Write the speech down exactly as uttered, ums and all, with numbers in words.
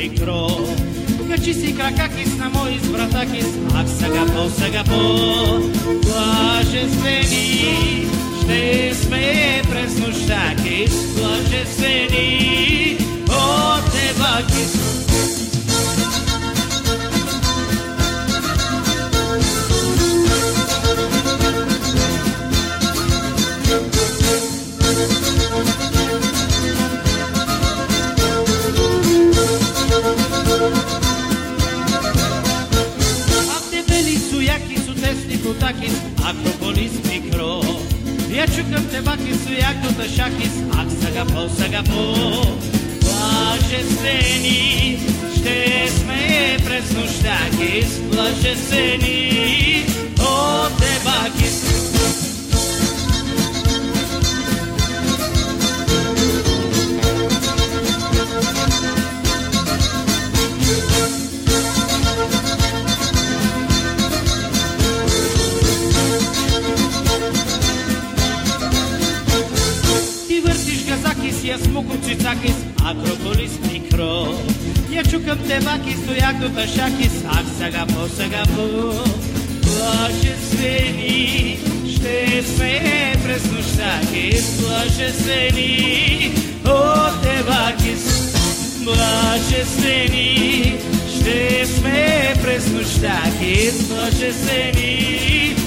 микро. Качи си кракакис на мой избратакис, ах сега по, сега по. Блажествени ще сме през нощакис, блажествени от Евакис. Такис, Акрополис микро. Я чукам те бакис, якото шакис, ах сега по, сега по. Блажествени ще сме през нощакис, блажествени от Ебакис. Аз мукам цицакис, Акрополис микро. Я чукам те бакис, якото шакис, ах сега по, сега по. Блажествени ще сме през нощакис, блажествени от Евакис. Блажествени ще сме през нощакис, блажествени